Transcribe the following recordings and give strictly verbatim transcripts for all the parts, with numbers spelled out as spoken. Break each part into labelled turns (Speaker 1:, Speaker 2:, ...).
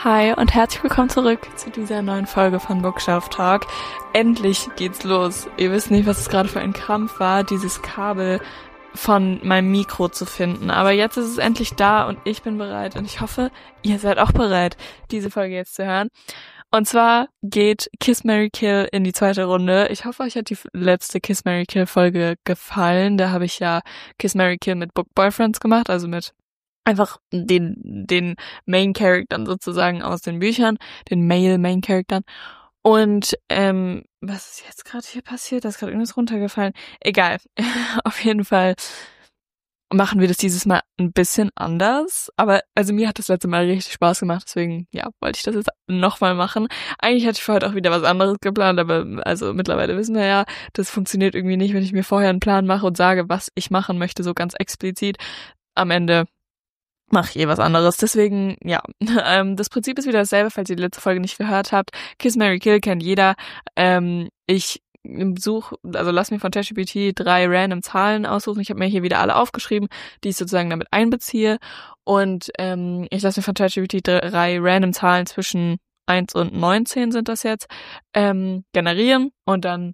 Speaker 1: Hi und herzlich willkommen zurück zu dieser neuen Folge von Bookshelf Talk. Endlich geht's los. Ihr wisst nicht, was es gerade für ein Krampf war, dieses Kabel von meinem Mikro zu finden. Aber jetzt ist es endlich da und ich bin bereit und ich hoffe, ihr seid auch bereit, diese Folge jetzt zu hören. Und zwar geht Kiss, Marry, Kill in die zweite Runde. Ich hoffe, euch hat die letzte Kiss, Marry, Kill Folge gefallen. Da habe ich ja Kiss, Marry, Kill mit Book Boyfriends gemacht, also mit einfach den den Main Charactern sozusagen aus den Büchern, den Male Main Charactern. Und ähm, was ist jetzt gerade hier passiert? Da ist gerade irgendwas runtergefallen. Egal. Auf jeden Fall machen wir das dieses Mal ein bisschen anders. Aber also mir hat das letzte Mal richtig Spaß gemacht, deswegen ja, wollte ich das jetzt nochmal machen. Eigentlich hatte ich für heute auch wieder was anderes geplant, aber also mittlerweile wissen wir ja, das funktioniert irgendwie nicht, wenn ich mir vorher einen Plan mache und sage, was ich machen möchte, so ganz explizit. Am Ende mache ich eh was anderes. Deswegen, ja, ähm, das Prinzip ist wieder dasselbe, falls ihr die letzte Folge nicht gehört habt. Kiss, Marry, Kill kennt jeder. Ähm, ich suche, also lass mir von ChatGPT drei random Zahlen aussuchen. Ich habe mir hier wieder alle aufgeschrieben, die ich sozusagen damit einbeziehe. Und ähm, ich lasse mir von ChatGPT drei random Zahlen zwischen eins und neunzehn sind das jetzt, ähm, generieren. Und dann,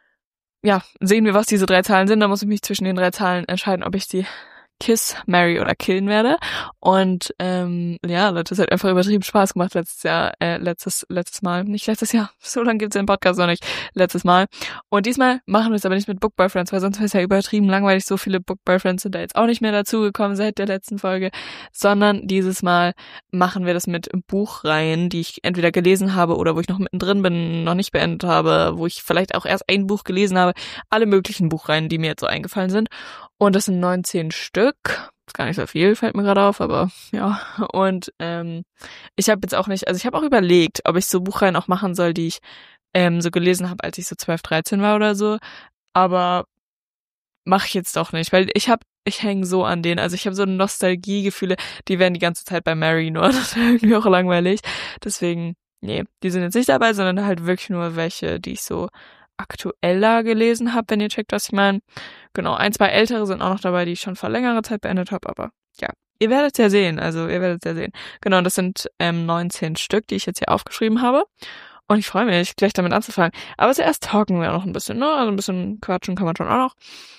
Speaker 1: ja, sehen wir, was diese drei Zahlen sind. Da muss ich mich zwischen den drei Zahlen entscheiden, ob ich die Kiss, Marry oder killen werde. Und ähm, ja, Leute, es hat einfach übertrieben Spaß gemacht letztes Jahr, äh, letztes letztes Mal. Nicht letztes Jahr, so lange gibt's den Podcast noch nicht. Letztes Mal. Und diesmal machen wir es aber nicht mit Book Boyfriends, weil sonst wäre es ja übertrieben langweilig. So viele Book Boyfriends sind da jetzt auch nicht mehr dazugekommen seit der letzten Folge. Sondern dieses Mal machen wir das mit Buchreihen, die ich entweder gelesen habe oder wo ich noch mittendrin bin, noch nicht beendet habe, wo ich vielleicht auch erst ein Buch gelesen habe. Alle möglichen Buchreihen, die mir jetzt so eingefallen sind. Und das sind neunzehn Stück. Ist gar nicht so viel, fällt mir gerade auf, aber ja. Und ähm, ich habe jetzt auch nicht, also ich habe auch überlegt, ob ich so Buchreihen auch machen soll, die ich ähm, so gelesen habe, als ich so zwölf, dreizehn war oder so. Aber mache ich jetzt doch nicht, weil ich habe, ich hänge so an denen. Also ich habe so Nostalgiegefühle, die werden die ganze Zeit bei Mary nur. Das wäre irgendwie auch langweilig. Deswegen, nee, die sind jetzt nicht dabei, sondern halt wirklich nur welche, die ich so aktueller gelesen habe, wenn ihr checkt, was ich meine. Genau, ein, zwei ältere sind auch noch dabei, die ich schon vor längerer Zeit beendet habe, aber ja, ihr werdet ja sehen, also ihr werdet ja sehen. Genau, das sind ähm, neunzehn Stück, die ich jetzt hier aufgeschrieben habe und ich freue mich, gleich damit anzufangen. Aber zuerst talken wir noch ein bisschen, ne, also ein bisschen quatschen kann man schon auch noch.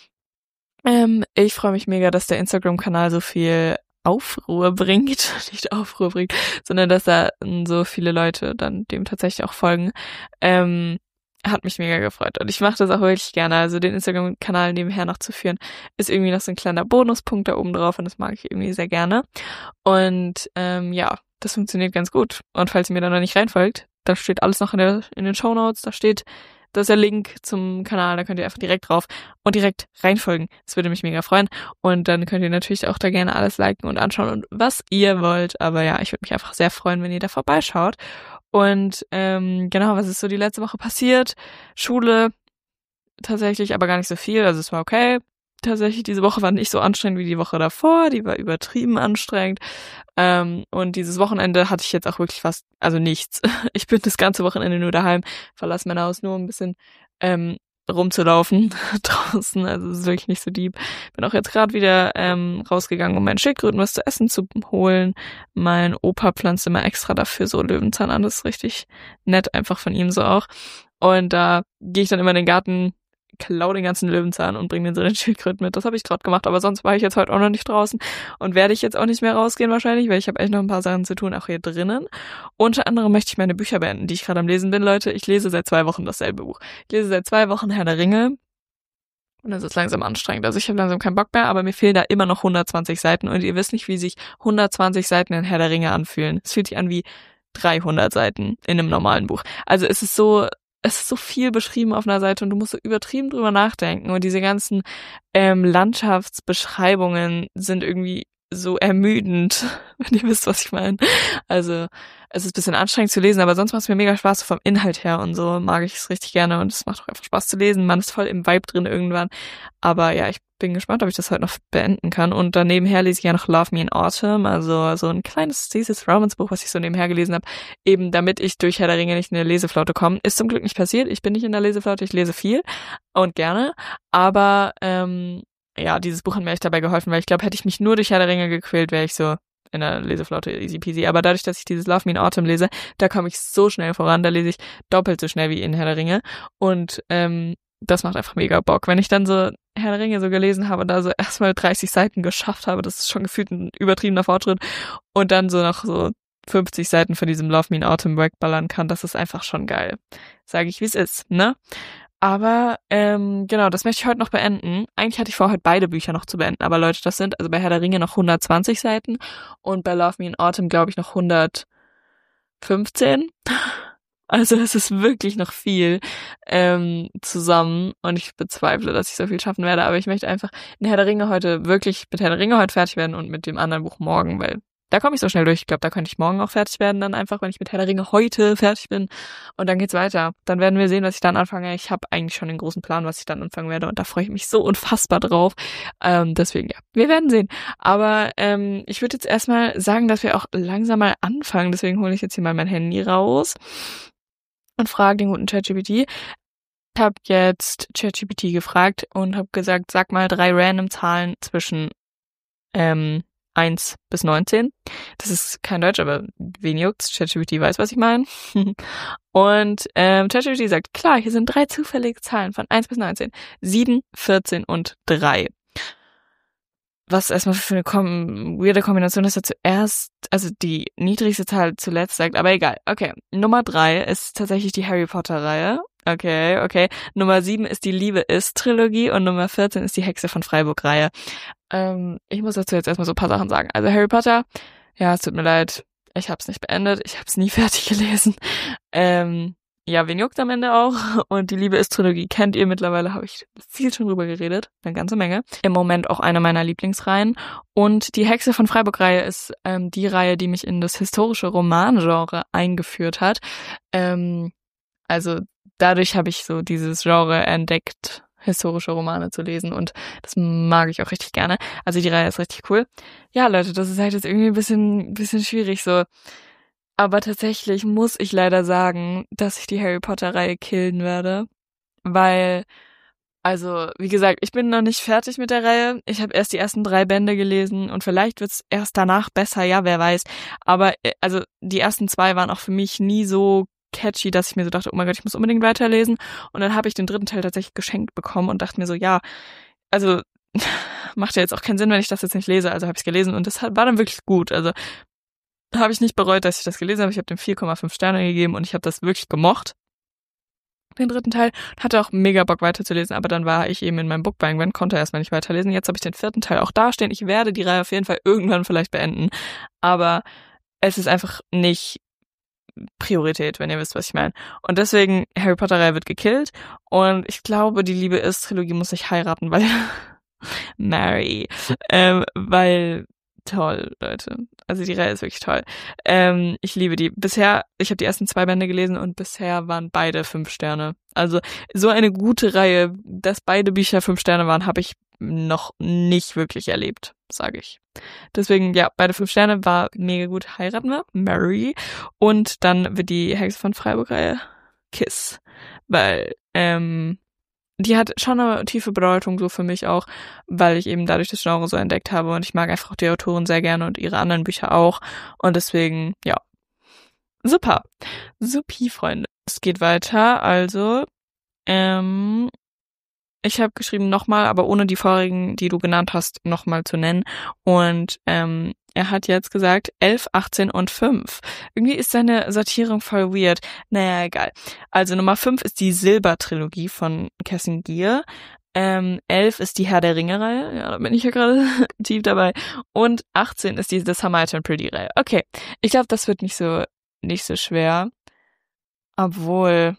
Speaker 1: Ähm, ich freue mich mega, dass der Instagram-Kanal so viel Aufruhr bringt, nicht Aufruhr bringt, sondern dass da so viele Leute dann dem tatsächlich auch folgen. Ähm, Hat mich mega gefreut und ich mache das auch wirklich gerne. Also den Instagram-Kanal nebenher noch zu führen, ist irgendwie noch so ein kleiner Bonuspunkt da oben drauf und das mag ich irgendwie sehr gerne. Und ähm, ja, das funktioniert ganz gut. Und falls ihr mir da noch nicht reinfolgt, da steht alles noch in, der, in den Shownotes, da steht, da ist der Link zum Kanal, da könnt ihr einfach direkt drauf und direkt reinfolgen. Das würde mich mega freuen. Und dann könnt ihr natürlich auch da gerne alles liken und anschauen und was ihr wollt. Aber ja, ich würde mich einfach sehr freuen, wenn ihr da vorbeischaut. Und ähm, genau, was ist so die letzte Woche passiert? Schule tatsächlich, aber gar nicht so viel, also es war okay. Tatsächlich, diese Woche war nicht so anstrengend wie die Woche davor, die war übertrieben anstrengend. Ähm, und dieses Wochenende hatte ich jetzt auch wirklich fast, also nichts. Ich bin das ganze Wochenende nur daheim, verlasse mein Haus nur ein bisschen ähm, rumzulaufen draußen, also es ist wirklich nicht so deep. Bin auch jetzt gerade wieder ähm, rausgegangen, um meinen Schildkröten was zu essen zu holen. Mein Opa pflanzt immer extra dafür so Löwenzahn an, das ist richtig nett, einfach von ihm so auch. Und da gehe ich dann immer in den Garten, klau den ganzen Löwenzahn und bringe den so den Schildkröten mit. Das habe ich gerade gemacht, aber sonst war ich jetzt heute auch noch nicht draußen und werde ich jetzt auch nicht mehr rausgehen wahrscheinlich, weil ich habe echt noch ein paar Sachen zu tun, auch hier drinnen. Unter anderem möchte ich meine Bücher beenden, die ich gerade am Lesen bin, Leute. Ich lese seit zwei Wochen dasselbe Buch. Ich lese seit zwei Wochen Herr der Ringe und das ist langsam anstrengend. Also ich habe langsam keinen Bock mehr, aber mir fehlen da immer noch hundertzwanzig Seiten und ihr wisst nicht, wie sich hundertzwanzig Seiten in Herr der Ringe anfühlen. Es fühlt sich an wie dreihundert Seiten in einem normalen Buch. Also es ist so es ist so viel beschrieben auf einer Seite und du musst so übertrieben drüber nachdenken und diese ganzen ähm, Landschaftsbeschreibungen sind irgendwie so ermüdend, wenn ihr wisst, was ich meine. Also es ist ein bisschen anstrengend zu lesen, aber sonst macht es mir mega Spaß so vom Inhalt her und so mag ich es richtig gerne und es macht auch einfach Spaß zu lesen. Man ist voll im Vibe drin irgendwann. Aber ja, ich bin gespannt, ob ich das heute noch beenden kann. Und dann nebenher lese ich ja noch Love Me in Autumn, also so ein kleines süßes Romance-Buch, was ich so nebenher gelesen habe, eben damit ich durch Herr der Ringe nicht in eine Leseflaute komme. Ist zum Glück nicht passiert. Ich bin nicht in der Leseflaute, ich lese viel und gerne. Aber ähm, ja, dieses Buch hat mir echt dabei geholfen, weil ich glaube, hätte ich mich nur durch Herr der Ringe gequält, wäre ich so in der Leseflaute easy peasy. Aber dadurch, dass ich dieses Love Me in Autumn lese, da komme ich so schnell voran. Da lese ich doppelt so schnell wie in Herr der Ringe. Und ähm, das macht einfach mega Bock. Wenn ich dann so Herr der Ringe so gelesen habe und da so erstmal dreißig Seiten geschafft habe, das ist schon gefühlt ein übertriebener Fortschritt. Und dann so noch so fünfzig Seiten von diesem Love Me in Autumn wegballern kann, das ist einfach schon geil. Sage ich, wie es ist, ne? Aber ähm, genau, das möchte ich heute noch beenden. Eigentlich hatte ich vor, heute beide Bücher noch zu beenden. Aber Leute, das sind also bei Herr der Ringe noch hundertzwanzig Seiten und bei Love Me in Autumn, glaube ich, noch hundertfünfzehn. Also es ist wirklich noch viel ähm, zusammen und ich bezweifle, dass ich so viel schaffen werde. Aber ich möchte einfach in Herr der Ringe heute wirklich mit Herr der Ringe heute fertig werden und mit dem anderen Buch morgen, weil da komme ich so schnell durch. Ich glaube, da könnte ich morgen auch fertig werden, dann einfach, wenn ich mit Herr der Ringe heute fertig bin. Und dann geht's weiter. Dann werden wir sehen, was ich dann anfange. Ich habe eigentlich schon den großen Plan, was ich dann anfangen werde. Und da freue ich mich so unfassbar drauf. Ähm, deswegen, ja, wir werden sehen. Aber ähm, ich würde jetzt erstmal sagen, dass wir auch langsam mal anfangen. Deswegen hole ich jetzt hier mal mein Handy raus und frage den guten ChatGPT. Ich habe jetzt ChatGPT gefragt und habe gesagt, sag mal drei random Zahlen zwischen ähm, eins bis neunzehn. Das ist kein Deutsch, aber wen juckt's? ChatGPT weiß, was ich meine. Und ähm, ChatGPT sagt, klar, hier sind drei zufällige Zahlen von eins bis neunzehn. sieben, vierzehn und drei. Was erstmal für eine kom- weirde Kombination ist, dass er zuerst, also die niedrigste Zahl zuletzt sagt, aber egal. Okay, Nummer drei ist tatsächlich die Harry Potter-Reihe. Okay, okay. Nummer sieben ist die Liebe ist Trilogie und Nummer vierzehn ist die Hexe von Freiburg-Reihe. Ähm, ich muss dazu jetzt erstmal so ein paar Sachen sagen. Also Harry Potter, ja, es tut mir leid, ich hab's nicht beendet, ich hab's nie fertig gelesen. Ähm, ja, wen juckt am Ende auch? Und die Liebe ist Trilogie kennt ihr mittlerweile, habe ich viel schon drüber geredet, eine ganze Menge. Im Moment auch eine meiner Lieblingsreihen. Und die Hexe von Freiburg-Reihe ist ähm, die Reihe, die mich in das historische Romangenre eingeführt hat. Ähm, also dadurch habe ich so dieses Genre entdeckt, historische Romane zu lesen und das mag ich auch richtig gerne. Also die Reihe ist richtig cool. Ja, Leute, das ist halt jetzt irgendwie ein bisschen, bisschen schwierig so. Aber tatsächlich muss ich leider sagen, dass ich die Harry Potter Reihe killen werde, weil, also wie gesagt, ich bin noch nicht fertig mit der Reihe. Ich habe erst die ersten drei Bände gelesen und vielleicht wird's erst danach besser, ja, wer weiß. Aber also die ersten zwei waren auch für mich nie so catchy, dass ich mir so dachte, oh mein Gott, ich muss unbedingt weiterlesen. Und dann habe ich den dritten Teil tatsächlich geschenkt bekommen und dachte mir so, ja, also macht ja jetzt auch keinen Sinn, wenn ich das jetzt nicht lese. Also habe ich es gelesen und das war dann wirklich gut. Also habe ich nicht bereut, dass ich das gelesen habe. Ich habe dem vier Komma fünf Sterne gegeben und ich habe das wirklich gemocht. Den dritten Teil hatte auch mega Bock weiterzulesen, aber dann war ich eben in meinem Bookbuying-Band, konnte erstmal nicht weiterlesen. Jetzt habe ich den vierten Teil auch dastehen. Ich werde die Reihe auf jeden Fall irgendwann vielleicht beenden, aber es ist einfach nicht Priorität, wenn ihr wisst, was ich meine. Und deswegen, Harry Potter-Reihe wird gekillt und ich glaube, die Liebe ist Trilogie muss ich heiraten, weil Mary, ähm, weil toll, Leute. Also die Reihe ist wirklich toll. Ähm, ich liebe die. Bisher, ich habe die ersten zwei Bände gelesen und bisher waren beide fünf Sterne. Also so eine gute Reihe, dass beide Bücher fünf Sterne waren, habe ich noch nicht wirklich erlebt, sage ich. Deswegen, ja, beide fünf Sterne war mega gut. Heiraten wir, Mary. Und dann wird die Hexe von Freiburg-Reihe Kiss. Weil, ähm, die hat schon eine tiefe Bedeutung so für mich auch, weil ich eben dadurch das Genre so entdeckt habe und ich mag einfach auch die Autorin sehr gerne und ihre anderen Bücher auch. Und deswegen, ja, super. Supi, Freunde. Es geht weiter, also, ähm, ich habe geschrieben nochmal, aber ohne die vorigen, die du genannt hast, nochmal zu nennen. Und ähm, er hat jetzt gesagt elf, achtzehn und fünf. Irgendwie ist seine Sortierung voll weird. Naja, egal. Also Nummer fünf ist die Silbertrilogie von Kerstin Gier. Ähm, elf ist die Herr der Ringe-Reihe. Ja, da bin ich ja gerade tief dabei. Und achtzehn ist die The Summer and Pretty-Reihe. Okay, ich glaube, das wird nicht so nicht so schwer. Obwohl...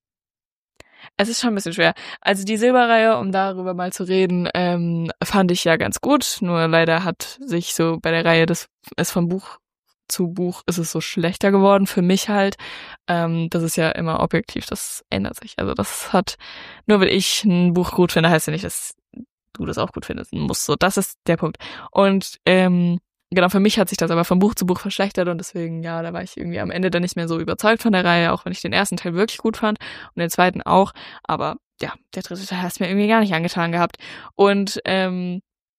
Speaker 1: Es ist schon ein bisschen schwer. Also die Silberreihe, um darüber mal zu reden, ähm, fand ich ja ganz gut. Nur leider hat sich so bei der Reihe, das ist von Buch zu Buch, ist es so schlechter geworden für mich halt. Ähm, das ist ja immer objektiv, das ändert sich. Also das hat, nur weil ich ein Buch gut finde, heißt ja nicht, dass du das auch gut findest musst. So, das ist der Punkt. Und ähm, genau, für mich hat sich das aber von Buch zu Buch verschlechtert und deswegen, ja, da war ich irgendwie am Ende dann nicht mehr so überzeugt von der Reihe, auch wenn ich den ersten Teil wirklich gut fand und den zweiten auch, aber ja, der dritte Teil hat es mir irgendwie gar nicht angetan gehabt und ähm,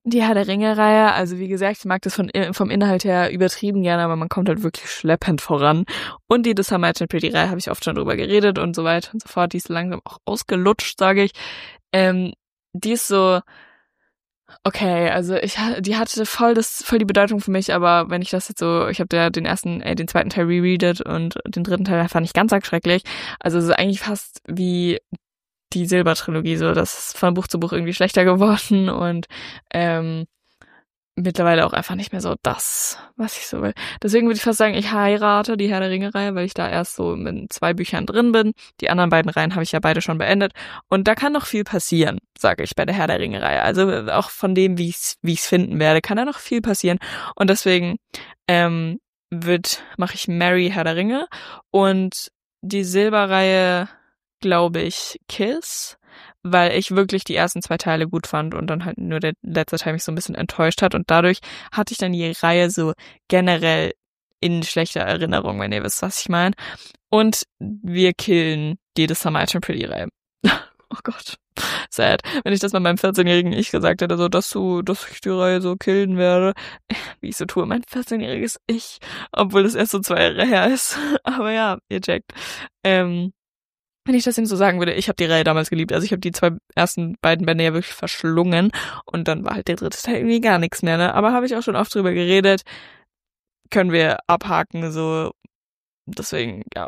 Speaker 1: die Herr der Ringe-Reihe, also wie gesagt, ich mag das von, vom Inhalt her übertrieben gerne, aber man kommt halt wirklich schleppend voran. Und die The Summer and Pretty-Reihe habe ich oft schon drüber geredet und so weiter und so fort. Die ist langsam auch ausgelutscht, sage ich. Ähm, die ist so, okay, also ich die hatte voll das voll die Bedeutung für mich, aber wenn ich das jetzt so, ich habe ja den ersten, äh, den zweiten Teil rereadet und den dritten Teil fand ich ganz arg schrecklich. Also es ist eigentlich fast wie die Silbertrilogie, so, das ist von Buch zu Buch irgendwie schlechter geworden und ähm, mittlerweile auch einfach nicht mehr so das, was ich so will. Deswegen würde ich fast sagen, ich heirate die Herr der Ringe-Reihe, weil ich da erst so in zwei Büchern drin bin. Die anderen beiden Reihen habe ich ja beide schon beendet und da kann noch viel passieren, sage ich, bei der Herr der Ringe-Reihe. Also auch von dem, wie ich es wie ich's finden werde, kann da noch viel passieren und deswegen ähm, wird mache ich Mary Herr der Ringe und die Silberreihe glaube ich, Kiss, weil ich wirklich die ersten zwei Teile gut fand und dann halt nur der letzte Teil mich so ein bisschen enttäuscht hat und dadurch hatte ich dann die Reihe so generell in schlechter Erinnerung, wenn ihr wisst, was ich meine. Und wir killen die The Summer and Pretty-Reihe. Oh Gott, sad. Wenn ich das mal meinem vierzehnjährigen Ich gesagt hätte, so, dass du, dass ich die Reihe so killen werde, wie ich so tue, mein vierzehnjähriges Ich, obwohl das erst so zwei Jahre her ist. Aber ja, ihr checkt. Ähm, Wenn ich das ihm so sagen würde, ich habe die Reihe damals geliebt. Also ich habe die zwei ersten beiden Bände ja wirklich verschlungen und dann war halt der dritte Teil irgendwie gar nichts mehr, ne? Aber habe ich auch schon oft drüber geredet. Können wir abhaken, so. Deswegen, ja.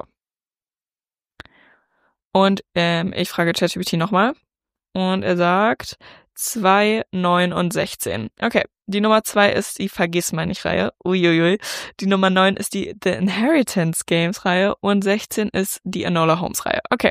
Speaker 1: Und ähm, ich frage ChatGPT nochmal und er sagt zwei, neun und sechzehn. Okay, die Nummer zwei ist die Vergissmeinnicht-Reihe. Uiuiui. Die Nummer neun ist die The Inheritance Games-Reihe und sechzehn ist die Enola Holmes-Reihe. Okay.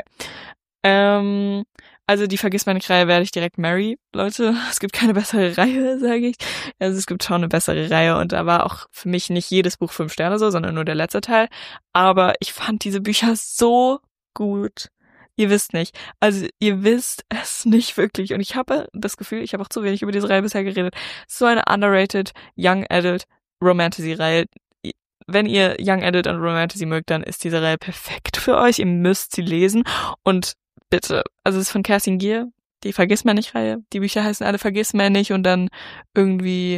Speaker 1: Ähm, also die Vergissmeinnicht-Reihe werde ich direkt Mary, Leute. Es gibt keine bessere Reihe, sage ich. Also es gibt schon eine bessere Reihe und da war auch für mich nicht jedes Buch fünf Sterne so, sondern nur der letzte Teil. Aber ich fand diese Bücher so gut. Ihr wisst nicht. Also ihr wisst es nicht wirklich. Und ich habe das Gefühl, ich habe auch zu wenig über diese Reihe bisher geredet. So eine underrated Young Adult Romantasy-Reihe. Wenn ihr Young Adult und Romantasy mögt, dann ist diese Reihe perfekt für euch. Ihr müsst sie lesen. Und bitte, also es ist von Kerstin Gier, die Vergissmeinnicht-Reihe. Die Bücher heißen alle Vergissmeinnicht und dann irgendwie,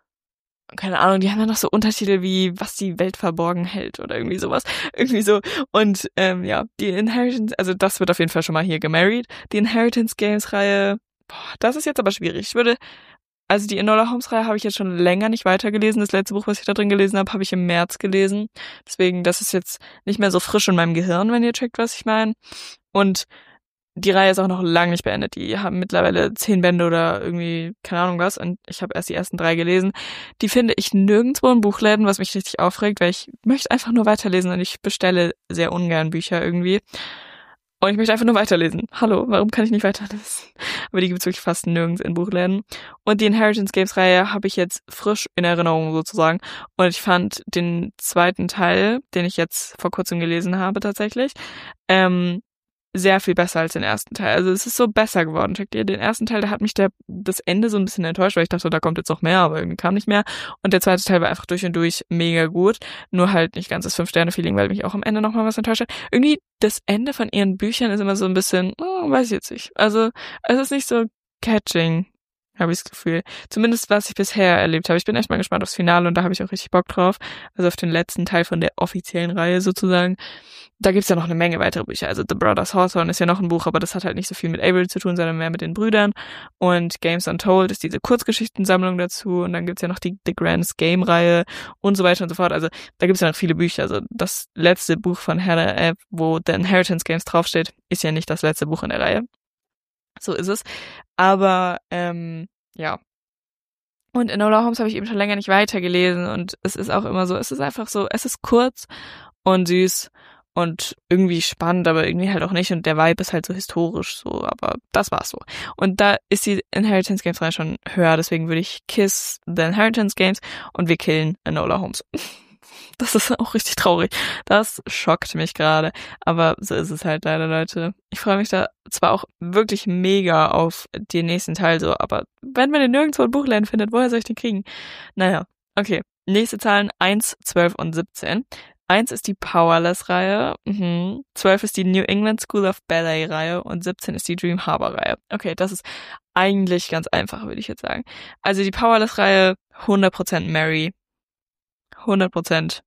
Speaker 1: keine Ahnung, die haben dann noch so Untertitel wie was die Welt verborgen hält oder irgendwie sowas. Irgendwie so. Und ähm, ja, die Inheritance, also das wird auf jeden Fall schon mal hier gemarried. Die Inheritance Games Reihe, boah, das ist jetzt aber schwierig. Ich würde, also die Enola Holmes Reihe habe ich jetzt schon länger nicht weitergelesen. Das letzte Buch, was ich da drin gelesen habe, habe ich im März gelesen. Deswegen, das ist jetzt nicht mehr so frisch in meinem Gehirn, wenn ihr checkt, was ich meine. Und die Reihe ist auch noch lange nicht beendet. Die haben mittlerweile zehn Bände oder irgendwie, keine Ahnung was. Und ich habe erst die ersten drei gelesen. Die finde ich nirgendwo in Buchläden, was mich richtig aufregt, weil ich möchte einfach nur weiterlesen und ich bestelle sehr ungern Bücher irgendwie. Und ich möchte einfach nur weiterlesen. Hallo, warum kann ich nicht weiterlesen? Aber die gibt's wirklich fast nirgends in Buchläden. Und die Inheritance Games Reihe habe ich jetzt frisch in Erinnerung sozusagen. Und ich fand den zweiten Teil, den ich jetzt vor kurzem gelesen habe tatsächlich, ähm, sehr viel besser als den ersten Teil. Also es ist so besser geworden. Checkt ihr, den ersten Teil, da hat mich der das Ende so ein bisschen enttäuscht, weil ich dachte, da kommt jetzt noch mehr, aber irgendwie kam nicht mehr. Und der zweite Teil war einfach durch und durch mega gut. Nur halt nicht ganz das Fünf-Sterne-Feeling, weil mich auch am Ende nochmal was enttäuscht hat. Irgendwie das Ende von ihren Büchern ist immer so ein bisschen, oh, weiß ich jetzt nicht. Also es ist nicht so catching, habe ich das Gefühl. Zumindest, was ich bisher erlebt habe. Ich bin echt mal gespannt aufs Finale und da habe ich auch richtig Bock drauf. Also auf den letzten Teil von der offiziellen Reihe sozusagen. Da gibt's ja noch eine Menge weitere Bücher. Also The Brothers Hawthorne ist ja noch ein Buch, aber das hat halt nicht so viel mit Avery zu tun, sondern mehr mit den Brüdern. Und Games Untold ist diese Kurzgeschichtensammlung dazu. Und dann gibt's ja noch die The Grand's Game-Reihe und so weiter und so fort. Also da gibt's ja noch viele Bücher. Also das letzte Buch von Hannah, äh, wo The Inheritance Games draufsteht, ist ja nicht das letzte Buch in der Reihe. So ist es. Aber, ähm, ja. Und Enola Holmes habe ich eben schon länger nicht weitergelesen. Und es ist auch immer so, es ist einfach so, es ist kurz und süß und irgendwie spannend, aber irgendwie halt auch nicht. Und der Vibe ist halt so historisch so, aber das war's so. Und da ist die Inheritance Games Reihe schon höher, deswegen würde ich Kiss the Inheritance Games und wir killen Enola Holmes. Das ist auch richtig traurig. Das schockt mich gerade. Aber so ist es halt leider, Leute. Ich freue mich da zwar auch wirklich mega auf den nächsten Teil so, aber wenn man den nirgendwo in Buchläden findet, woher soll ich den kriegen? Naja, okay. Nächste Zahlen eins, zwölf und siebzehn. eins ist die Powerless-Reihe, mhm. zwölf ist die New England School of Ballet-Reihe und siebzehn ist die Dream Harbor-Reihe. Okay, das ist eigentlich ganz einfach, würde ich jetzt sagen. Also die Powerless-Reihe, hundert Prozent Mary. hundert Prozent.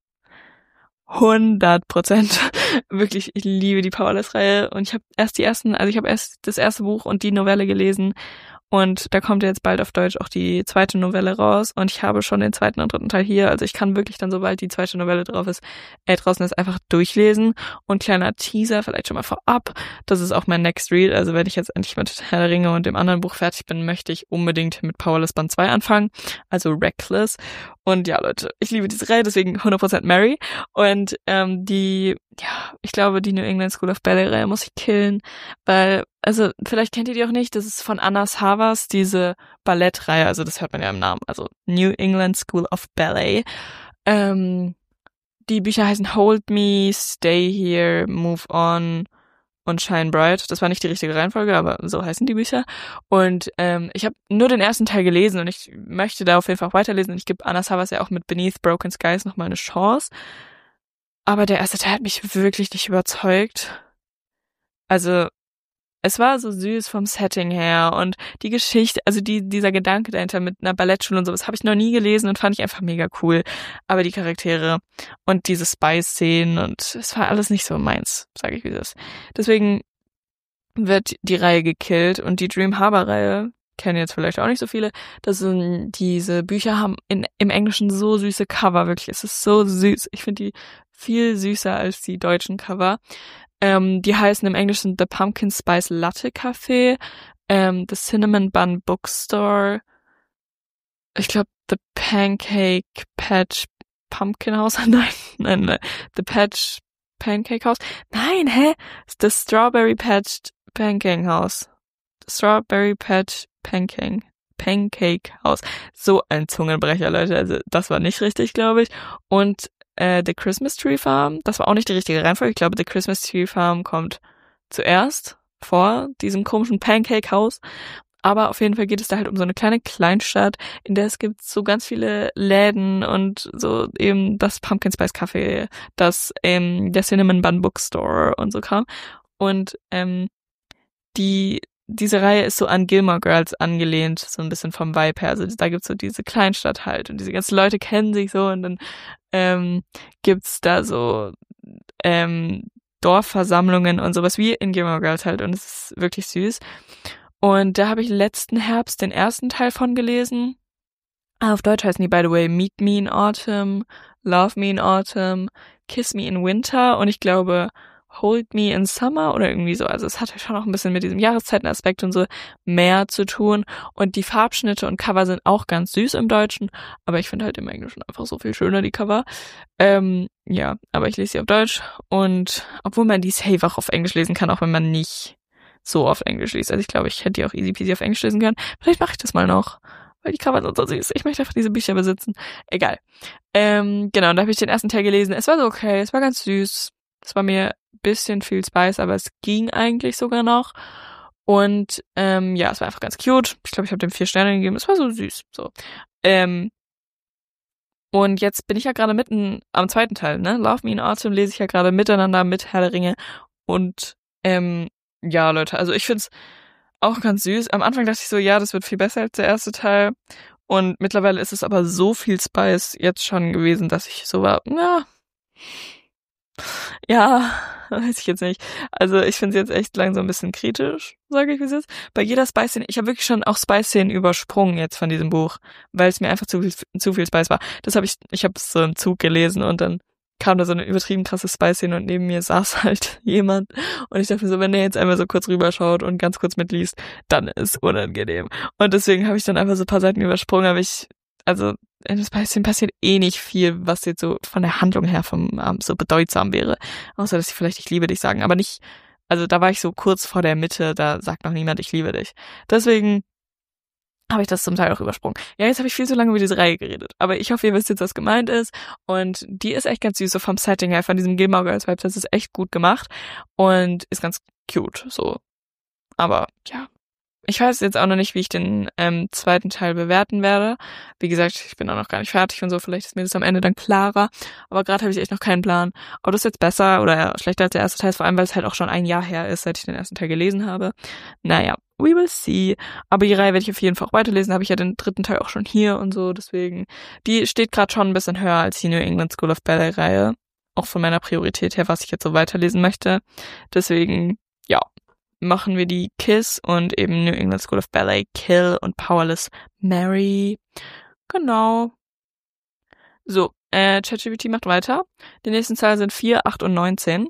Speaker 1: hundert Prozent. Wirklich, ich liebe die Powerless-Reihe und ich habe erst die ersten, also ich habe erst das erste Buch und die Novelle gelesen und da kommt jetzt bald auf Deutsch auch die zweite Novelle raus und ich habe schon den zweiten und dritten Teil hier, also ich kann wirklich dann, sobald die zweite Novelle drauf ist, äh, draußen ist, einfach durchlesen und kleiner Teaser, vielleicht schon mal vorab, das ist auch mein Next Read, also wenn ich jetzt endlich mit Herr der Ringe und dem anderen Buch fertig bin, möchte ich unbedingt mit Powerless Band zwei anfangen, also Reckless. Und ja, Leute, ich liebe diese Reihe, deswegen hundert Prozent Mary. Und ähm, die, ja, ich glaube, die New England School of Ballet-Reihe muss ich killen, weil, also vielleicht kennt ihr die auch nicht, das ist von Anna Savas, diese Ballettreihe, also das hört man ja im Namen, also New England School of Ballet. Ähm, die Bücher heißen Hold Me, Stay Here, Move On und Shine Bright. Das war nicht die richtige Reihenfolge, aber so heißen die Bücher. Und ähm, ich habe nur den ersten Teil gelesen und ich möchte da auf jeden Fall auch weiterlesen. Und ich gebe Anna Savas ja auch mit Beneath Broken Skies nochmal eine Chance. Aber der erste Teil hat mich wirklich nicht überzeugt. Also es war so süß vom Setting her und die Geschichte, also die dieser Gedanke dahinter mit einer Ballettschule und sowas habe ich noch nie gelesen und fand ich einfach mega cool. Aber die Charaktere und diese Spy-Szenen und es war alles nicht so meins, sage ich wie das. Deswegen wird die Reihe gekillt und die Dream Harbor-Reihe kennen jetzt vielleicht auch nicht so viele. Das sind diese Bücher haben in, im Englischen so süße Cover, wirklich. Es ist so süß. Ich finde die viel süßer als die deutschen Cover. Ähm, die heißen im Englischen The Pumpkin Spice Latte Café, ähm, The Cinnamon Bun Bookstore, ich glaube The Pancake Patch Pumpkin House, nein, nein, nein, The Patch Pancake House, nein, hä? The Strawberry Patch Pancake House, The Strawberry Patch Pancake Pancake House, so ein Zungenbrecher, Leute, also das war nicht richtig, glaube ich, und äh, The Christmas Tree Farm, das war auch nicht die richtige Reihenfolge, ich glaube The Christmas Tree Farm kommt zuerst vor diesem komischen Pancake House, aber auf jeden Fall geht es da halt um so eine kleine Kleinstadt, in der es gibt so ganz viele Läden und so eben das Pumpkin Spice Café, das ähm, der Cinnamon Bun Bookstore und so Kram und ähm, die diese Reihe ist so an Gilmore Girls angelehnt, so ein bisschen vom Vibe her. Also da gibt's so diese Kleinstadt halt und diese ganzen Leute kennen sich so und dann ähm, gibt's da so ähm, Dorfversammlungen und sowas wie in Gilmore Girls halt und es ist wirklich süß. Und da habe ich letzten Herbst den ersten Teil von gelesen. Auf Deutsch heißen die, by the way, Meet Me in Autumn, Love Me in Autumn, Kiss Me in Winter und ich glaube Hold Me in Summer oder irgendwie so. Also es hat schon auch ein bisschen mit diesem Jahreszeitenaspekt und so mehr zu tun. Und die Farbschnitte und Cover sind auch ganz süß im Deutschen, aber ich finde halt im Englischen einfach so viel schöner, die Cover. Ähm, ja, aber ich lese sie auf Deutsch und obwohl man die safe auch auf Englisch lesen kann, auch wenn man nicht so auf Englisch liest. Also ich glaube, ich hätte die auch easy peasy auf Englisch lesen können. Vielleicht mache ich das mal noch, weil die Cover sind so süß. Ich möchte einfach diese Bücher besitzen. Egal. Ähm, genau, und da habe ich den ersten Teil gelesen. Es war so okay, es war ganz süß. Es war mir ein bisschen viel Spice, aber es ging eigentlich sogar noch. Und ähm, ja, es war einfach ganz cute. Ich glaube, ich habe dem vier Sterne gegeben. Es war so süß. So. Ähm, und jetzt bin ich ja gerade mitten am zweiten Teil, ne? Love Me in Autumn lese ich ja gerade miteinander mit Herr der Ringe. Und ähm, ja, Leute, also ich find's auch ganz süß. Am Anfang dachte ich so, ja, das wird viel besser als der erste Teil. Und mittlerweile ist es aber so viel Spice jetzt schon gewesen, dass ich so war, na, ja, weiß ich jetzt nicht. Also ich finde es jetzt echt langsam ein bisschen kritisch, sage ich wie es ist. Bei jeder Spice-Szene, ich habe wirklich schon auch Spice-Szenen übersprungen jetzt von diesem Buch, weil es mir einfach zu viel, zu viel Spice war. Das habe ich, ich habe es so im Zug gelesen und dann kam da so eine übertrieben krasse Spice-Szene und neben mir saß halt jemand und ich dachte mir so, wenn der jetzt einmal so kurz rüberschaut und ganz kurz mitliest, dann ist unangenehm. Und deswegen habe ich dann einfach so ein paar Seiten übersprungen, aber ich, also in der Spice-Szene passiert eh nicht viel, was jetzt so von der Handlung her vom ähm, so bedeutsam wäre. Außer, dass sie vielleicht ich liebe dich sagen, aber nicht, also da war ich so kurz vor der Mitte, da sagt noch niemand ich liebe dich. Deswegen habe ich das zum Teil auch übersprungen. Ja, jetzt habe ich viel zu lange über diese Reihe geredet. Aber ich hoffe, ihr wisst jetzt, was gemeint ist. Und die ist echt ganz süß, so vom Setting her, von diesem Gilmore Girls Vibe. Das ist echt gut gemacht und ist ganz cute, so. Aber ja, Ich weiß jetzt auch noch nicht, wie ich den ähm, zweiten Teil bewerten werde. Wie gesagt, ich bin auch noch gar nicht fertig und so. Vielleicht ist mir das am Ende dann klarer. Aber gerade habe ich echt noch keinen Plan, ob das jetzt besser oder schlechter als der erste Teil ist. Vor allem, weil es halt auch schon ein Jahr her ist, seit ich den ersten Teil gelesen habe. Naja, we will see. Aber die Reihe werde ich auf jeden Fall auch weiterlesen. Da habe ich ja den dritten Teil auch schon hier und so. Deswegen, die steht gerade schon ein bisschen höher als die New England School of Ballet Reihe. Auch von meiner Priorität her, was ich jetzt so weiterlesen möchte. Deswegen, ja, machen wir die Kiss und eben New England School of Ballet, Kill und Powerless Mary. Genau. So, äh, ChatGPT macht weiter. Die nächsten Zahlen sind vier, acht und neunzehn.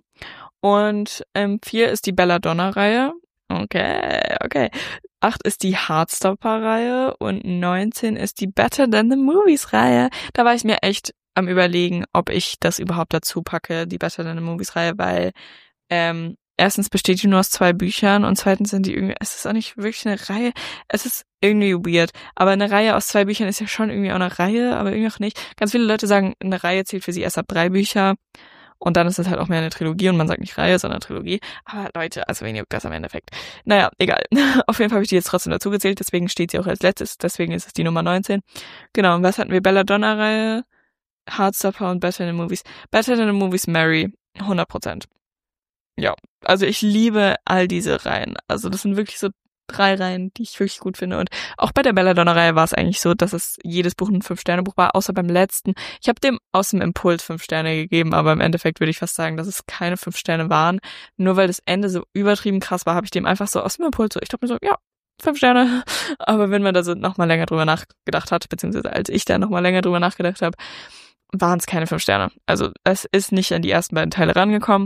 Speaker 1: Und ähm, vier ist die Belladonna-Reihe. Okay, okay. acht ist die Heartstopper-Reihe und neunzehn ist die Better Than the Movies-Reihe. Da war ich mir echt am Überlegen, ob ich das überhaupt dazu packe, die Better Than the Movies-Reihe, weil ähm, erstens besteht die nur aus zwei Büchern und zweitens sind die irgendwie, es ist auch nicht wirklich eine Reihe, es ist irgendwie weird, aber eine Reihe aus zwei Büchern ist ja schon irgendwie auch eine Reihe, aber irgendwie auch nicht. Ganz viele Leute sagen, eine Reihe zählt für sie erst ab drei Bücher und dann ist es halt auch mehr eine Trilogie und man sagt nicht Reihe, sondern Trilogie. Aber Leute, also wen juckt das am Endeffekt? Naja, egal. Auf jeden Fall habe ich die jetzt trotzdem dazu gezählt, deswegen steht sie auch als letztes, deswegen ist es die Nummer neunzehn. Genau, und was hatten wir? Belladonna-Reihe, Heartstopper und Better Than the Movies. Better Than the Movies Mary, hundert Prozent. Ja, also ich liebe all diese Reihen. Also das sind wirklich so drei Reihen, die ich wirklich gut finde. Und auch bei der Belladonna-Reihe war es eigentlich so, dass es jedes Buch ein Fünf-Sterne-Buch war, außer beim letzten. Ich habe dem aus dem Impuls fünf Sterne gegeben, aber im Endeffekt würde ich fast sagen, dass es keine fünf Sterne waren. Nur weil das Ende so übertrieben krass war, habe ich dem einfach so aus dem Impuls so, ich dachte mir so, ja, fünf Sterne. Aber wenn man da so nochmal länger drüber nachgedacht hat, beziehungsweise als ich da nochmal länger drüber nachgedacht habe, waren es keine fünf Sterne. Also es ist nicht an die ersten beiden Teile rangekommen.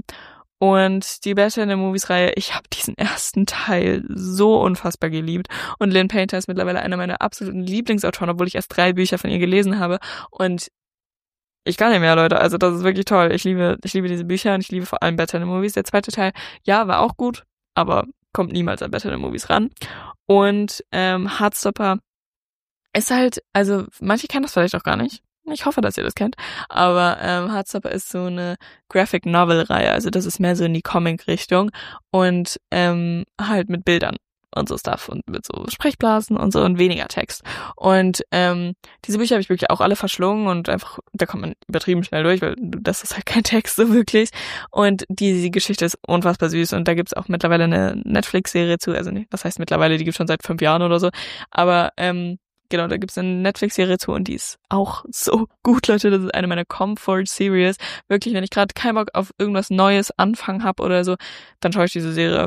Speaker 1: Und die Better in the Movies Reihe, ich habe diesen ersten Teil so unfassbar geliebt. Und Lynn Painter ist mittlerweile einer meiner absoluten Lieblingsautoren, obwohl ich erst drei Bücher von ihr gelesen habe. Und ich kann nicht mehr, Leute. Also das ist wirklich toll. Ich liebe, ich liebe diese Bücher und ich liebe vor allem Better in the Movies. Der zweite Teil, ja, war auch gut, aber kommt niemals an Better in the Movies ran. Und ähm, Heartstopper ist halt, also manche kennen das vielleicht auch gar nicht. Ich hoffe, dass ihr das kennt. Aber ähm, Heartstopper ist so eine Graphic Novel Reihe. Also das ist mehr so in die Comic-Richtung. Und ähm, halt mit Bildern und so Stuff. Und mit so Sprechblasen und so und weniger Text. Und ähm, diese Bücher habe ich wirklich auch alle verschlungen. Und einfach, da kommt man übertrieben schnell durch, weil das ist halt kein Text so wirklich. Und die, die Geschichte ist unfassbar süß. Und da gibt's auch mittlerweile eine Netflix-Serie zu. Also nicht, was heißt mittlerweile, die gibt's schon seit fünf Jahren oder so. Aber ähm, genau, da gibt's eine Netflix-Serie zu und die ist auch so gut, Leute. Das ist eine meiner Comfort-Series. Wirklich, wenn ich gerade keinen Bock auf irgendwas Neues anfangen habe oder so, dann schaue ich diese Serie.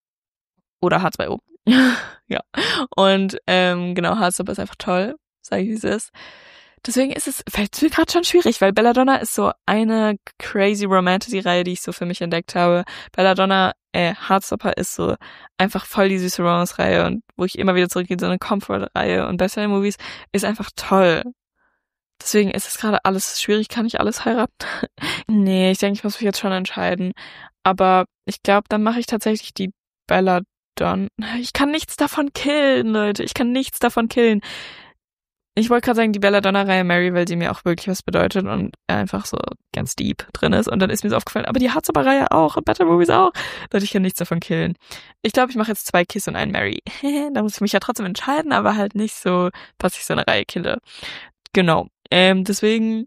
Speaker 1: Oder H zwei O. Ja. Und ähm, genau, Heartstopper ist einfach toll, sage ich, wie es ist. Deswegen ist es, fällt mir gerade schon schwierig, weil Belladonna ist so eine crazy Romantasy-Reihe, die ich so für mich entdeckt habe. Belladonna, äh, Heartstopper ist so einfach voll die süße Romance-Reihe und wo ich immer wieder zurückgehe, so eine Comfort-Reihe und Better Movies ist einfach toll. Deswegen ist es gerade alles schwierig, kann ich alles heiraten? Nee, ich denke, ich muss mich jetzt schon entscheiden. Aber ich glaube, dann mache ich tatsächlich die Belladonna. Ich kann nichts davon killen, Leute. Ich kann nichts davon killen. Ich wollte gerade sagen, die Belladonna-Reihe Mary, weil sie mir auch wirklich was bedeutet und einfach so ganz deep drin ist. Und dann ist mir so aufgefallen, aber die Heartstopper-Reihe auch und Better Movies auch. Leute, ich kann nichts davon killen. Ich glaube, ich mache jetzt zwei Kiss und einen Mary. Da muss ich mich ja trotzdem entscheiden, aber halt nicht so, dass ich so eine Reihe kille. Genau. Ähm, deswegen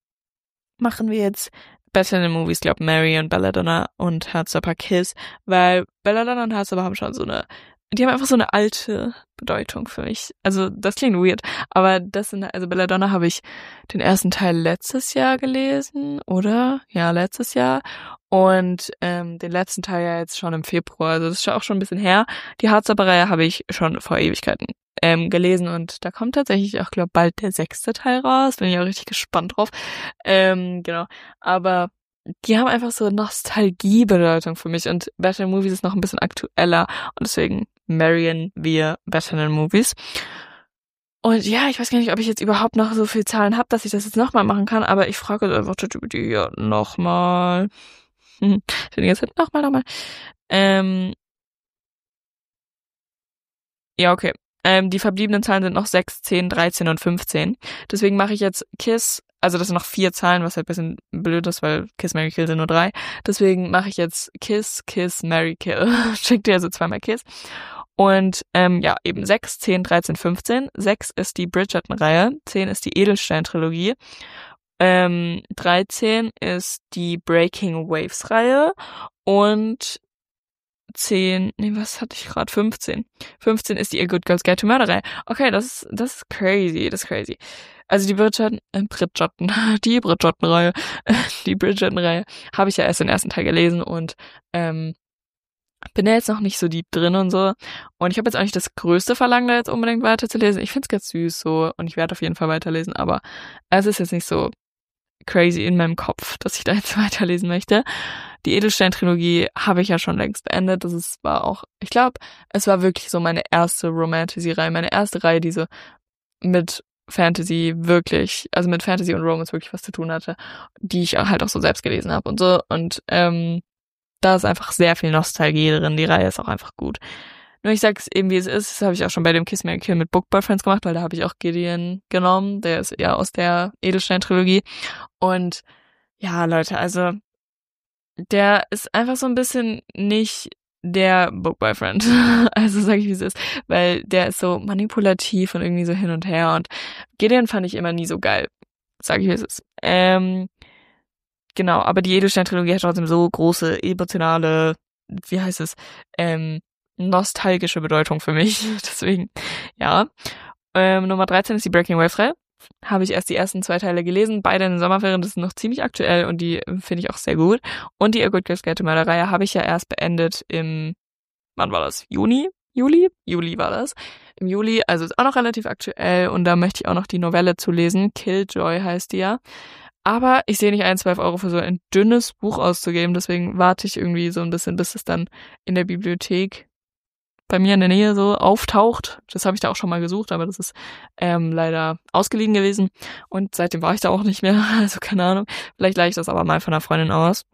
Speaker 1: machen wir jetzt Better in the Movies, glaube Mary und Belladonna und Heartstopper Kiss, weil Belladonna und Heartstopper haben schon so eine, die haben einfach so eine alte Bedeutung für mich. Also das klingt weird, aber das sind, also Belladonna habe ich den ersten Teil letztes Jahr gelesen, oder? Ja, letztes Jahr. Und ähm, den letzten Teil ja jetzt schon im Februar, also das ist auch schon ein bisschen her. Die Heartstopper-Reihe habe ich schon vor Ewigkeiten ähm, gelesen und da kommt tatsächlich auch, glaube bald der sechste Teil raus. Bin ich auch richtig gespannt drauf. Ähm, genau, aber die haben einfach so Nostalgiebedeutung für mich und Better Movies ist noch ein bisschen aktueller und deswegen marryen wir Better Movies. Und ja, ich weiß gar nicht, ob ich jetzt überhaupt noch so viel Zahlen habe, dass ich das jetzt nochmal machen kann, aber ich frage jetzt einfach ChatGPT hier nochmal. Ich bin jetzt nochmal, nochmal. Ähm, ja, okay. Ähm, die verbliebenen Zahlen sind noch sechs, zehn, dreizehn und fünfzehn. Deswegen mache ich jetzt Kiss, also das sind noch vier Zahlen, was halt ein bisschen blöd ist, weil Kiss, Marry, Kill sind nur drei. Deswegen mache ich jetzt Kiss, Kiss, Marry, Kill. Schickt ihr also zweimal Kiss. Und ähm, ja, eben sechs, zehn, dreizehn, fünfzehn. sechs ist die Bridgerton-Reihe, zehn ist die Edelstein-Trilogie, ähm, dreizehn ist die Breaking Waves-Reihe und zehn, nee, was hatte ich gerade? fünfzehn. fünfzehn ist die A Good Girls Guide to Murder-Reihe. Okay, das ist, das ist crazy, das ist crazy. Also die Bridgerton, äh, Bridgerton, die Bridgerton-Reihe, die Bridgerton-Reihe habe ich ja erst den ersten Teil gelesen und ähm, bin da jetzt noch nicht so deep drin und so. Und ich habe jetzt auch nicht das größte Verlangen, da jetzt unbedingt weiterzulesen. Ich find's ganz süß so und ich werde auf jeden Fall weiterlesen, aber es ist jetzt nicht so crazy in meinem Kopf, dass ich da jetzt weiterlesen möchte. Die Edelstein-Trilogie habe ich ja schon längst beendet. Das ist, war auch, ich glaube, es war wirklich so meine erste Romantasy-Reihe, meine erste Reihe, die so mit Fantasy wirklich, also mit Fantasy und Romance wirklich was zu tun hatte, die ich halt auch so selbst gelesen habe und so. Und ähm, da ist einfach sehr viel Nostalgie drin. Die Reihe ist auch einfach gut. Nur ich sag's eben, wie es ist. Das habe ich auch schon bei dem Kiss Mary Kill mit Book Boyfriends gemacht, weil da habe ich auch Gideon genommen. Der ist ja aus der Edelstein-Trilogie. Und ja, Leute, also der ist einfach so ein bisschen nicht der Book Boyfriend. Also sag ich, wie es ist. Weil der ist so manipulativ und irgendwie so hin und her. Und Gideon fand ich immer nie so geil. Sag ich, wie es ist. Ähm, genau, aber die Edelstein-Trilogie hat trotzdem so große emotionale, wie heißt es, ähm, nostalgische Bedeutung für mich. Deswegen, ja. Ähm, Nummer dreizehn ist die Breaking Waves-Reihe. Habe ich erst die ersten zwei Teile gelesen, beide in den Sommerferien, das ist noch ziemlich aktuell und die finde ich auch sehr gut. Und die A Good Girls Guide to Murder-Reihe habe ich ja erst beendet im, wann war das? Juni? Juli? Juli war das. Im Juli, also ist auch noch relativ aktuell und da möchte ich auch noch die Novelle zu lesen. Killjoy heißt die ja. Aber ich sehe nicht ein, zwölf Euro für so ein dünnes Buch auszugeben, deswegen warte ich irgendwie so ein bisschen, bis es dann in der Bibliothek bei mir in der Nähe so auftaucht. Das habe ich da auch schon mal gesucht, aber das ist ähm, leider ausgeliehen gewesen und seitdem war ich da auch nicht mehr, also keine Ahnung. Vielleicht leihe ich das aber mal von einer Freundin aus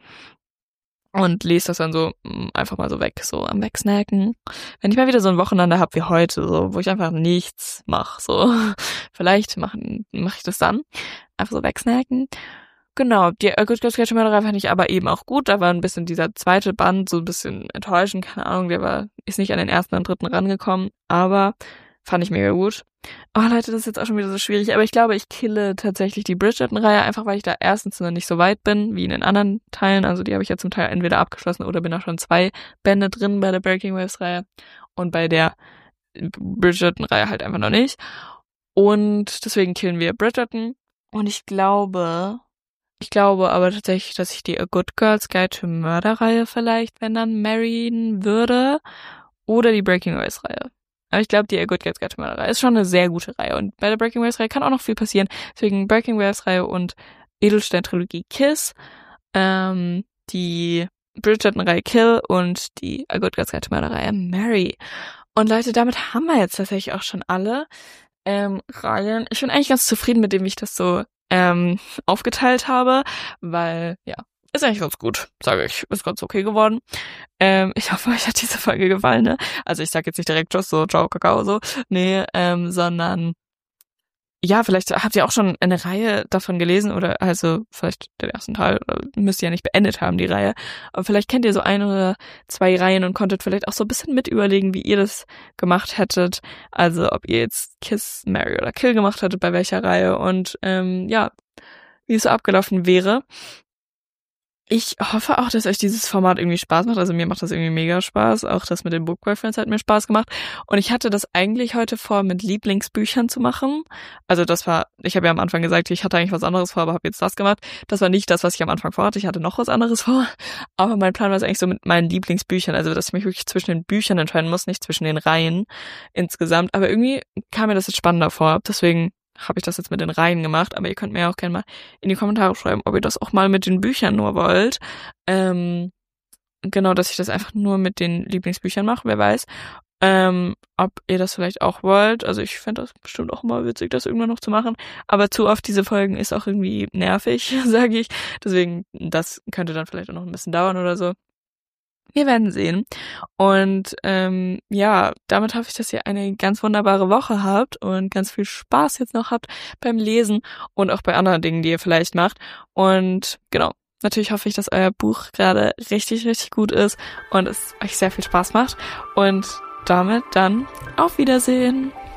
Speaker 1: und lese das dann so mh, einfach mal so weg, so am Wegsnacken. Wenn ich mal wieder so ein Wochenende habe wie heute, so wo ich einfach nichts mache, so vielleicht mache mach ich das dann. Einfach so wegsnacken. Genau, die A Good Girls Guide to Murder fand ich aber eben auch gut. Da war ein bisschen dieser zweite Band so ein bisschen enttäuschend, keine Ahnung, der war ist nicht an den ersten und dritten rangekommen, aber fand ich mega gut. Oh Leute, das ist jetzt auch schon wieder so schwierig, aber ich glaube, ich kille tatsächlich die Bridgerton-Reihe, einfach weil ich da erstens noch nicht so weit bin, wie in den anderen Teilen. Also die habe ich ja zum Teil entweder abgeschlossen oder bin auch schon zwei Bände drin bei der Breaking Waves-Reihe und bei der Bridgerton-Reihe halt einfach noch nicht. Und deswegen killen wir Bridgerton. Und ich glaube, ich glaube aber tatsächlich, dass ich die A Good Girls Guide to Murder-Reihe vielleicht, wenn dann, marryen würde. Oder die Breaking Waves-Reihe. Aber ich glaube, die A Good Girls Guide to Murder-Reihe ist schon eine sehr gute Reihe. Und bei der Breaking Waves-Reihe kann auch noch viel passieren. Deswegen Breaking Waves-Reihe und Edelstein-Trilogie Kiss. Ähm, die Bridgerton-Reihe Kill und die A Good Girls Guide to Murder-Reihe Marry. Und Leute, damit haben wir jetzt tatsächlich auch schon alle ähm, Reihen. Ich bin eigentlich ganz zufrieden mit dem, wie ich das so ähm, aufgeteilt habe, weil, ja, ist eigentlich ganz gut, sage ich. Ist ganz okay geworden. Ähm, ich hoffe, euch hat diese Folge gefallen, ne? Also ich sag jetzt nicht direkt Tschüss, so, ciao, Kakao, so. Nee, ähm, sondern ja, vielleicht habt ihr auch schon eine Reihe davon gelesen oder also vielleicht den ersten Teil, oder müsst ihr ja nicht beendet haben, die Reihe. Aber vielleicht kennt ihr so ein oder zwei Reihen und konntet vielleicht auch so ein bisschen mit überlegen, wie ihr das gemacht hättet. Also ob ihr jetzt Kiss, Marry oder Kill gemacht hättet, bei welcher Reihe und ähm, ja, wie es so abgelaufen wäre. Ich hoffe auch, dass euch dieses Format irgendwie Spaß macht. Also mir macht das irgendwie mega Spaß. Auch das mit den Book Boyfriends hat mir Spaß gemacht. Und ich hatte das eigentlich heute vor, mit Lieblingsbüchern zu machen. Also das war, ich habe ja am Anfang gesagt, ich hatte eigentlich was anderes vor, aber habe jetzt das gemacht. Das war nicht das, was ich am Anfang vorhatte. Ich hatte noch was anderes vor. Aber mein Plan war es eigentlich so mit meinen Lieblingsbüchern. Also dass ich mich wirklich zwischen den Büchern entscheiden muss, nicht zwischen den Reihen insgesamt. Aber irgendwie kam mir das jetzt spannender vor. Deswegen habe ich das jetzt mit den Reihen gemacht, aber ihr könnt mir auch gerne mal in die Kommentare schreiben, ob ihr das auch mal mit den Büchern nur wollt. Ähm, genau, dass ich das einfach nur mit den Lieblingsbüchern mache, wer weiß. Ähm, ob ihr das vielleicht auch wollt. Also ich fände das bestimmt auch mal witzig, das irgendwann noch zu machen. Aber zu oft diese Folgen ist auch irgendwie nervig, sage ich. Deswegen, das könnte dann vielleicht auch noch ein bisschen dauern oder so. Wir werden sehen. Und ähm, ja, damit hoffe ich, dass ihr eine ganz wunderbare Woche habt und ganz viel Spaß jetzt noch habt beim Lesen und auch bei anderen Dingen, die ihr vielleicht macht. Und genau, natürlich hoffe ich, dass euer Buch gerade richtig, richtig gut ist und es euch sehr viel Spaß macht. Und damit dann auf Wiedersehen.